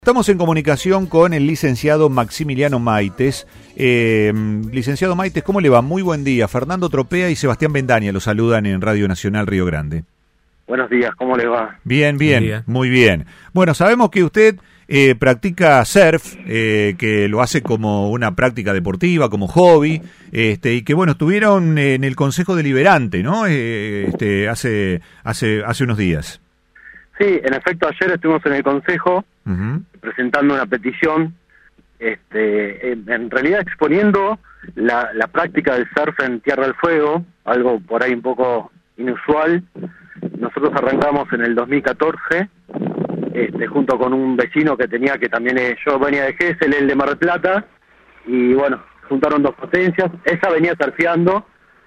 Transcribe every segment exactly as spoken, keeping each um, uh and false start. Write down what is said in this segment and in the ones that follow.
Estamos en comunicación con el licenciado Maximiliano Maites. Eh, licenciado Maites, ¿cómo le va? Muy buen día. Fernando Tropea y Sebastián Bendaña lo saludan en Radio Nacional Río Grande. Buenos días, ¿cómo le va? Bien, bien, muy bien. Bueno, sabemos que usted eh, practica surf, eh, que lo hace como una práctica deportiva, como hobby, este, y que bueno, estuvieron en el Consejo Deliberante, ¿no? Eh, este, hace, hace, hace unos días. Sí, en efecto, ayer estuvimos en el Consejo uh-huh. presentando una petición, este, en, en realidad exponiendo la, la práctica del surf en Tierra del Fuego, algo por ahí un poco inusual. Nosotros arrancamos en el dos mil catorce, este, junto con un vecino que tenía, que también es, yo venía de Gesell, él de Mar del Plata, y bueno, juntaron dos potencias. Esa venía surfeando,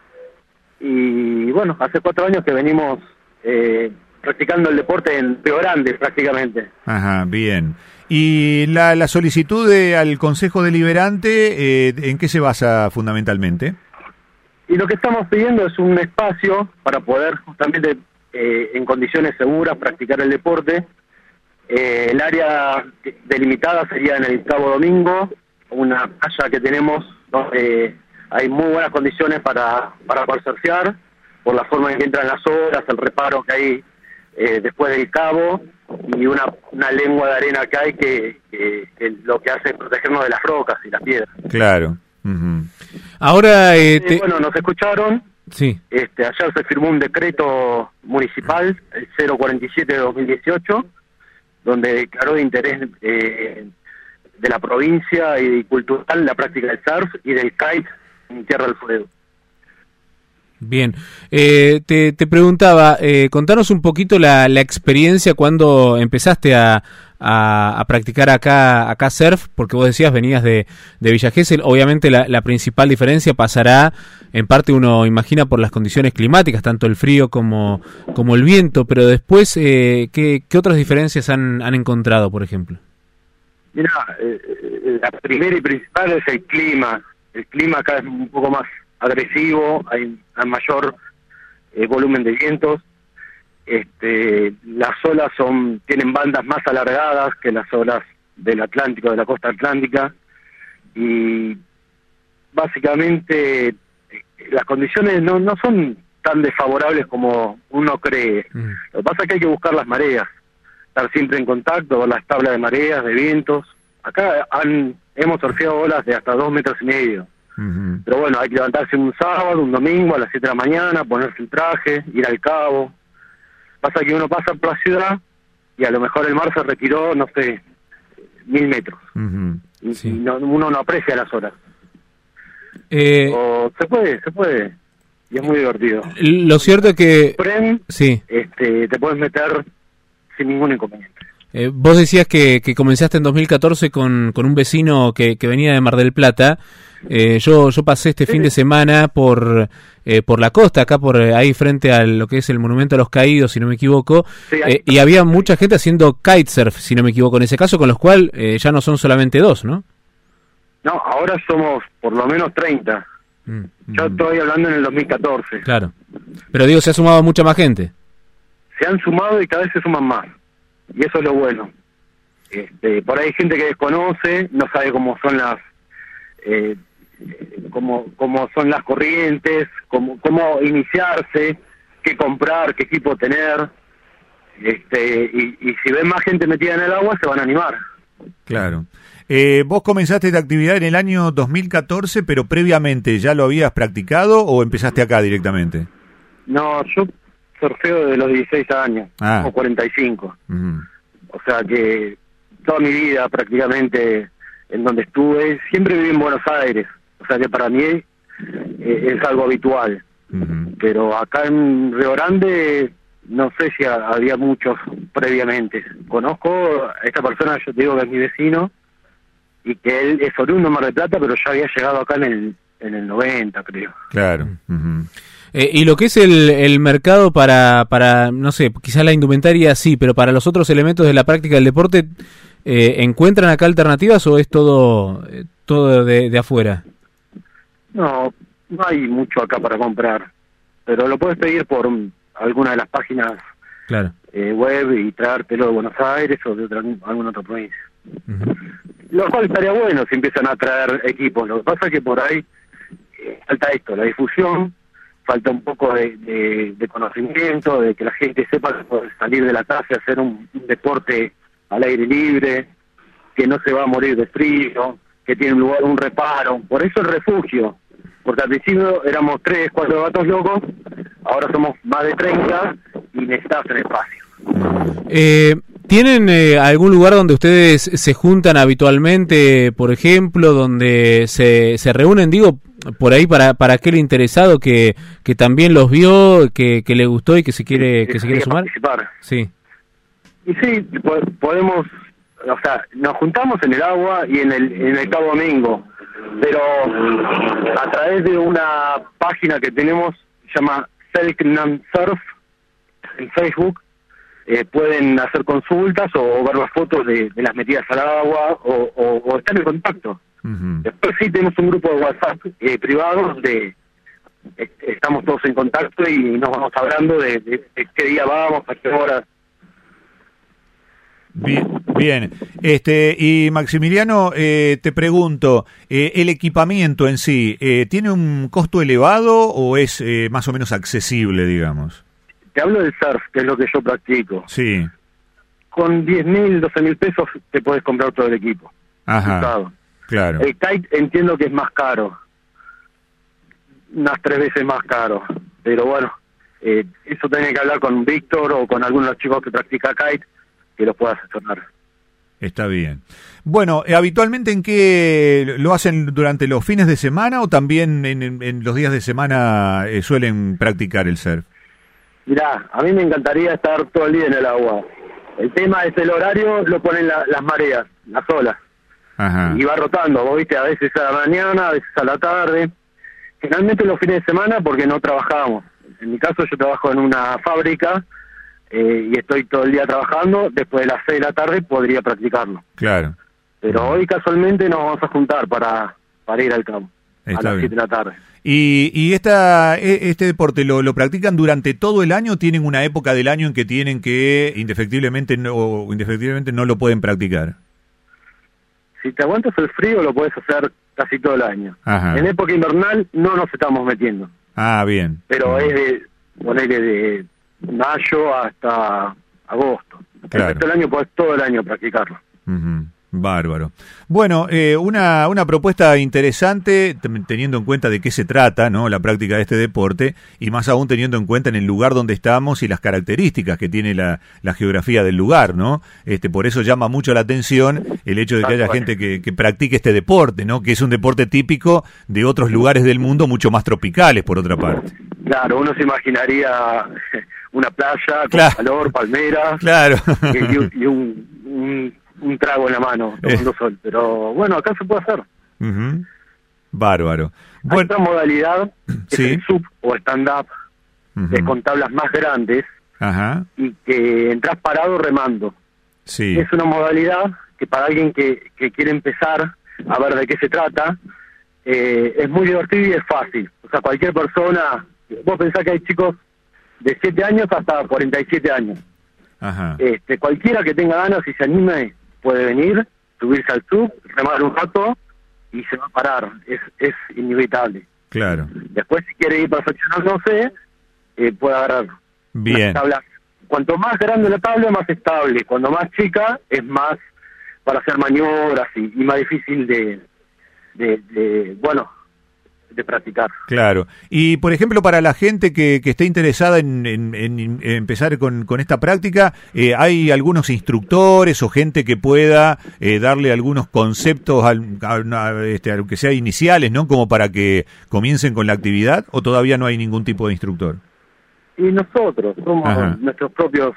y bueno, hace cuatro años que venimos eh, practicando el deporte en Río Grande prácticamente. Ajá, bien. ¿Y la, la solicitud de, al Consejo Deliberante, eh, en qué se basa fundamentalmente? Y lo que estamos pidiendo es un espacio para poder justamente eh, en condiciones seguras practicar el deporte. Eh, el área delimitada sería en el Cabo Domingo, una playa que tenemos donde hay muy buenas condiciones para, para poder surfear, por la forma en que entran las olas, el reparo que hay Eh, después del cabo, y una, una lengua de arena que hay que, que, que lo que hace es protegernos de las rocas y las piedras. Claro. Uh-huh. Ahora, eh, te... eh, bueno, nos escucharon. Sí. Este, ayer se firmó un decreto municipal, el cero cuarenta y siete de dos mil dieciocho, donde declaró de interés eh, de la provincia y cultural la práctica del surf y del kite en Tierra del Fuego. Bien, eh, te, te preguntaba, eh, contanos un poquito la, la experiencia cuando empezaste a, a, a practicar acá acá surf, porque vos decías venías de, de Villa Gesell. Obviamente la, la principal diferencia pasará, en parte uno imagina, por las condiciones climáticas, tanto el frío como, como el viento, pero después, eh, ¿qué, qué otras diferencias han, han encontrado, por ejemplo? Mira, eh, la primera y principal es el clima. El clima acá es un poco más agresivo, hay, hay mayor eh, volumen de vientos, este, las olas son tienen bandas más alargadas que las olas del Atlántico, de la costa atlántica, y básicamente eh, las condiciones no, no son tan desfavorables como uno cree. Mm. Lo que pasa es que hay que buscar las mareas, estar siempre en contacto con las tablas de mareas, de vientos. Acá han, hemos surfeado olas de hasta dos metros y medio. Uh-huh. Pero bueno, hay que levantarse un sábado, un domingo a las siete de la mañana, ponerse el traje, ir al cabo. Pasa que uno pasa por la ciudad y a lo mejor el mar se retiró, no sé, mil metros. Uh-huh. Y, sí. y no, uno no aprecia las horas. Eh... O se puede, se puede. Y es muy divertido. Lo cierto es que... Pren, sí. este, te puedes meter sin ningún inconveniente. Eh, vos decías que, que comenzaste en dos mil catorce con, con un vecino que, que venía de Mar del Plata. Eh, yo yo pasé este sí. fin de semana por eh, por la costa, acá por ahí frente a lo que es el Monumento a los Caídos, si no me equivoco, sí, eh, y había mucha gente haciendo kitesurf, si no me equivoco, en ese caso, con los cuales eh, ya no son solamente dos, ¿no? No, ahora somos por lo menos treinta. Mm, yo mm. estoy hablando en el dos mil catorce. Claro, pero digo, se ha sumado mucha más gente. Se han sumado y cada vez se suman más, y eso es lo bueno. Este, por ahí hay gente que desconoce, no sabe cómo son las... Eh, Cómo, cómo son las corrientes, cómo, cómo iniciarse, qué comprar, qué equipo tener, este y, y si ven más gente metida en el agua se van a animar. Claro. Eh, vos comenzaste esta actividad en el año dos mil catorce, pero previamente ¿ya lo habías practicado o empezaste acá directamente? No, yo surfeo desde los dieciséis años, ah. o cuarenta y cinco. Uh-huh. O sea que toda mi vida prácticamente en donde estuve, siempre viví en Buenos Aires. O sea que para mí eh, es algo habitual. Uh-huh. Pero acá en Río Grande no sé si ha, había muchos previamente. Conozco a esta persona, yo te digo que es mi vecino, y que él es oriundo de Mar del Plata, pero ya había llegado acá en el, en el noventa, creo. Claro. Uh-huh. Eh, y lo que es el, el mercado para, para, no sé, quizás la indumentaria sí, pero para los otros elementos de la práctica del deporte, eh, ¿encuentran acá alternativas o es todo, eh, todo de, de afuera? No, no hay mucho acá para comprar, pero lo puedes pedir por um, alguna de las páginas, claro, eh, web y traértelo de Buenos Aires o de otra, alguna otra provincia. Uh-huh. Lo cual estaría bueno si empiezan a traer equipos. Lo que pasa es que por ahí eh, falta esto, la difusión, falta un poco de, de, de conocimiento, de que la gente sepa que puede salir de la casa y hacer un, un deporte al aire libre, que no se va a morir de frío, que tiene un lugar, un reparo. Por eso el refugio, porque al principio éramos tres, cuatro gatos locos, ahora somos más de treinta y necesitamos un espacio. Eh, ¿Tienen eh, algún lugar donde ustedes se juntan habitualmente, por ejemplo, donde se, se reúnen, digo, por ahí para, para aquel interesado que, que también los vio, que, que le gustó y que se quiere, que se quiere sumar? Participar. Sí. Y sí, po podemos, o sea, nos juntamos en el agua y en el, en el Cabo Domingo, pero a través de una página que tenemos, se llama Selknam Surf, en Facebook, eh, pueden hacer consultas o, o ver las fotos de, de las metidas al agua o, o, o estar en contacto. Uh-huh. Después sí tenemos un grupo de WhatsApp eh, privado donde eh, estamos todos en contacto y nos vamos hablando de, de, de qué día vamos, a qué hora. Bien, bien. Este, y Maximiliano, eh, te pregunto, eh, ¿el equipamiento en sí eh, tiene un costo elevado o es eh, más o menos accesible, digamos? Te hablo del surf, que es lo que yo practico. Sí. Con diez mil, doce mil pesos te puedes comprar todo el equipo. Ajá, usado. Claro. El kite entiendo que es más caro, unas tres veces más caro, pero bueno, eh, eso tiene que hablar con Víctor o con algunos de los chicos que practica kite, que los pueda asesorar. Está bien. Bueno, eh, ¿habitualmente en qué lo hacen durante los fines de semana o también en, en, en los días de semana eh, suelen practicar el surf? Mirá, a mí me encantaría estar todo el día en el agua. El tema es el horario, lo ponen la, las mareas, las olas. Ajá. Y va rotando, vos viste, a veces a la mañana, a veces a la tarde. Generalmente los fines de semana porque no trabajamos. En mi caso yo trabajo en una fábrica eh, y estoy todo el día trabajando, después de las seis de la tarde podría practicarlo. Claro. Pero hoy casualmente nos vamos a juntar para, para ir al campo. Está a las bien. siete de la tarde. ¿Y, y esta, este deporte lo, lo practican durante todo el año o tienen una época del año en que tienen que indefectiblemente no, indefectiblemente no lo pueden practicar? Si te aguantas el frío lo puedes hacer casi todo el año. Ajá. En época invernal no nos estamos metiendo. Ah, bien. Pero uh-huh. es de, ponele de mayo hasta agosto. Claro. El resto del año podés todo el año practicarlo. Uh-huh. Bárbaro. Bueno, eh, una, una propuesta interesante teniendo en cuenta de qué se trata, ¿no? La práctica de este deporte y más aún teniendo en cuenta en el lugar donde estamos y las características que tiene la, la geografía del lugar, ¿no? Este, por eso llama mucho la atención el hecho de que haya gente que, que practique este deporte, ¿no? Que es un deporte típico de otros lugares del mundo mucho más tropicales, por otra parte. Claro, uno se imaginaría una playa con claro. calor, palmeras, claro. y, un, y un, un un trago en la mano, tomando eh. sol, pero bueno, acá se puede hacer. Uh-huh. Bárbaro. Hay bueno. otra modalidad, que sí. es el sub o stand-up, uh-huh. que es con tablas más grandes, Ajá. y que entras parado remando. Sí. Es una modalidad que para alguien que, que quiere empezar a ver de qué se trata, eh, es muy divertido y es fácil. O sea, cualquier persona, vos pensás que hay chicos de siete años hasta cuarenta y siete años. Ajá. Este, cualquiera que tenga ganas y se anime puede venir, subirse al sub, remar un rato y se va a parar. Es, es inevitable. Claro. Después, si quiere ir perfeccionándose, eh, puede agarrar Bien. tablas. Cuanto más grande la tabla, más estable. Cuando más chica, es más para hacer maniobras y, y más difícil de, de, de, bueno, de practicar. Claro. Y, por ejemplo, para la gente que, que esté interesada en, en, en empezar con, con esta práctica, eh, ¿hay algunos instructores o gente que pueda eh, darle algunos conceptos, al, a, a, este, aunque sea iniciales, ¿no? Como para que comiencen con la actividad, o todavía no hay ningún tipo de instructor? Y nosotros somos Ajá. nuestros propios,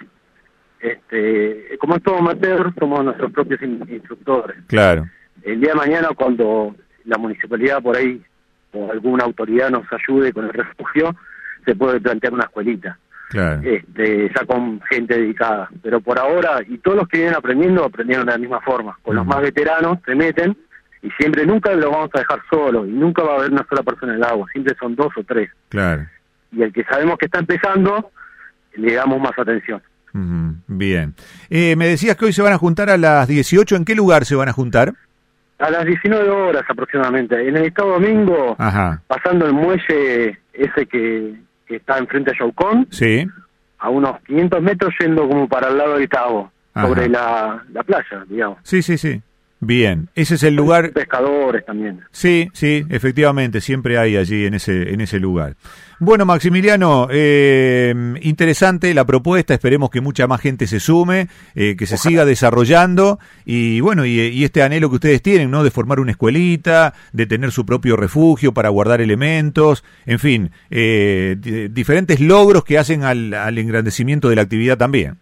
este, como es todo amateur, somos nuestros propios in, instructores. Claro. El día de mañana, cuando la municipalidad por ahí o alguna autoridad nos ayude con el refugio, se puede plantear una escuelita, claro. este, ya con gente dedicada. Pero por ahora, y todos los que vienen aprendiendo, aprendieron de la misma forma. Con uh-huh. los más veteranos se meten y siempre, nunca los vamos a dejar solos y nunca va a haber una sola persona en el agua, siempre son dos o tres. Claro. Y el que sabemos que está empezando, le damos más atención. Uh-huh. Bien. Eh, me decías que hoy se van a juntar a las dieciocho. ¿En qué lugar se van a juntar? A las diecinueve horas aproximadamente. En el Estado Domingo, Ajá. pasando el muelle ese que, que está enfrente a Yaucón, sí. a unos quinientos metros yendo como para el lado del Cabo, Ajá. sobre la, la playa, digamos. Sí, sí, sí. Bien, ese es el lugar. Pescadores también. Sí, sí, efectivamente, siempre hay allí en ese en ese lugar. Bueno, Maximiliano, eh, interesante la propuesta, esperemos que mucha más gente se sume, eh, que se Ojalá. siga desarrollando y bueno, y, y este anhelo que ustedes tienen, ¿no? De formar una escuelita, de tener su propio refugio para guardar elementos, en fin, eh, d- diferentes logros que hacen al, al engrandecimiento de la actividad también.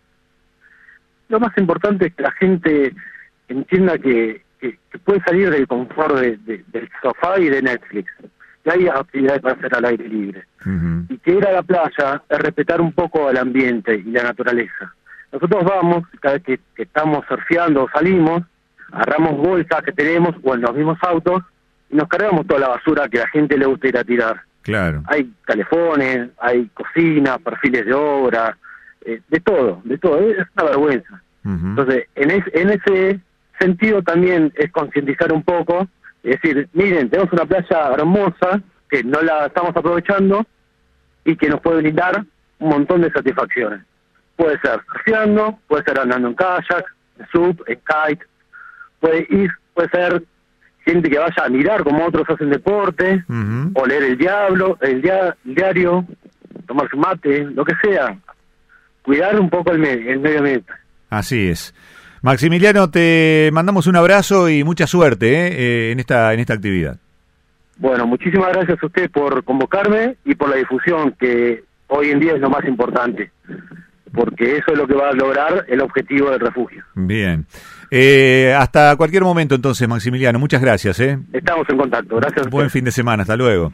Lo más importante es que la gente entienda que, que, que puede salir del confort de, de, del sofá y de Netflix, que hay actividades para hacer al aire libre, uh-huh. y que ir a la playa es respetar un poco el ambiente y la naturaleza. Nosotros vamos, cada vez que, que estamos surfeando o salimos, agarramos bolsas que tenemos o en los mismos autos y nos cargamos toda la basura que a la gente le gusta ir a tirar. Claro. Hay calefones, hay cocina, perfiles de obra, eh, de todo, de todo, es una vergüenza. Uh-huh. Entonces, en, es, en ese sentido también es concientizar un poco, es decir, miren, tenemos una playa hermosa que no la estamos aprovechando y que nos puede brindar un montón de satisfacciones. Puede ser surfeando, puede ser andando en kayak, en sub, en kite, puede ir, puede ser gente que vaya a mirar como otros hacen deporte, uh-huh. o leer el diablo, el, dia- el diario, tomar su mate, lo que sea. Cuidar un poco el, medio, el medio ambiente. Así es. Maximiliano, te mandamos un abrazo y mucha suerte ¿eh? Eh, en esta en esta actividad. Bueno, muchísimas gracias a usted por convocarme y por la difusión, que hoy en día es lo más importante, porque eso es lo que va a lograr el objetivo del refugio. Bien. Eh, hasta cualquier momento entonces, Maximiliano. Muchas gracias. ¿eh? Estamos en contacto. Gracias. Buen fin de semana. Hasta luego.